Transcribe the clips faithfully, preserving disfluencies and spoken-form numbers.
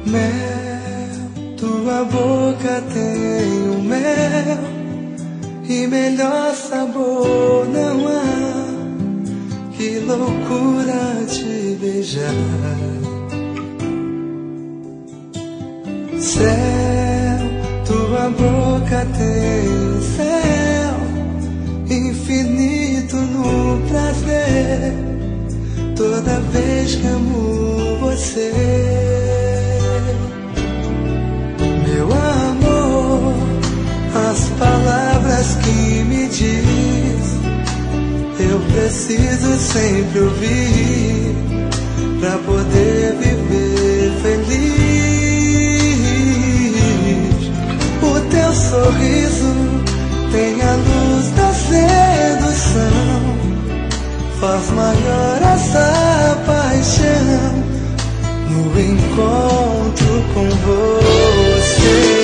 Mel, tua boca tem o mel e melhor sabor não há. Que loucura te beijar. Céu, tua boca tem o céu infinito no prazer. Toda vez que amo você, meu amor, as palavras que me diz eu preciso sempre ouvir pra poder viver feliz. O teu sorriso tem a luz da sedução, faz maior essa paixão no encontro com você.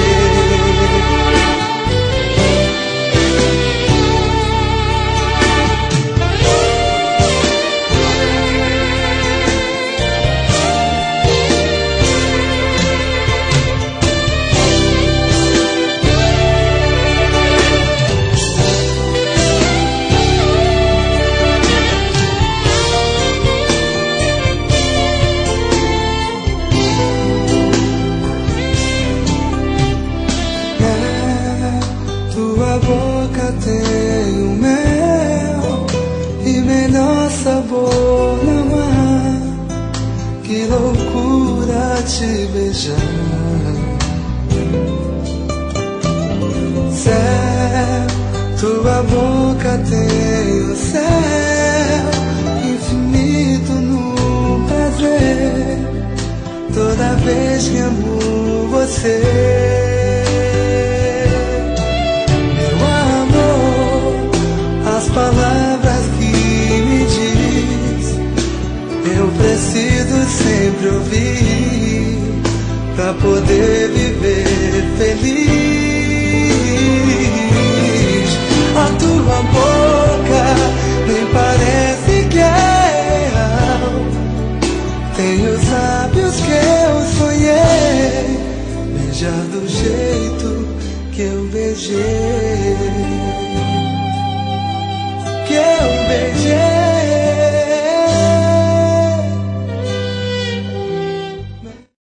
Tua boca tem o mel e melhor sabor não há. Que loucura te beijar. Céu, tua boca tem o céu infinito no prazer. Toda vez que amo você, as palavras que me diz eu preciso sempre ouvir pra poder viver feliz. A tua boca nem parece que é real, tem os lábios que eu sonhei beijar do jeito que eu beijei, que eu beijei.